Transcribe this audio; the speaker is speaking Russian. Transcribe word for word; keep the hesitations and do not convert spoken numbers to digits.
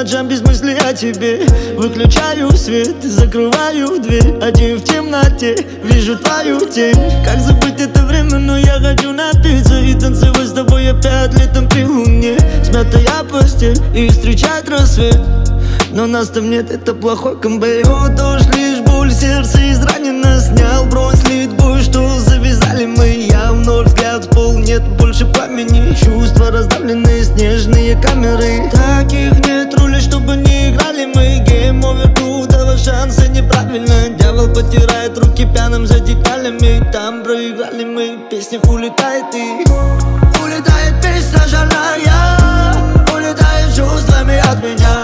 ночам без мысли о тебе. Выключаю свет, закрываю дверь. Один в темноте, вижу твою тень. Как забыть это время, но я хочу напиться и танцевать с тобой опять летом при луне. Смятая постель и встречать рассвет, но нас там нет, это плохой камбэк. О, дождь, лишь боль, сердце изранено. Снял бронь, слит бой, что завязали мы. Я вновь взгляд в пол, нет больше пламени. Чувства раздавленные, снежные камеры. Таких нет руля, чтобы не играли мы. Гейм овер, крутого шанса неправильно. Дьявол потирает руки пьяным за деталями. Там проиграли мы, песня улетает и улетает песня жалая. Улетает чувствами от меня.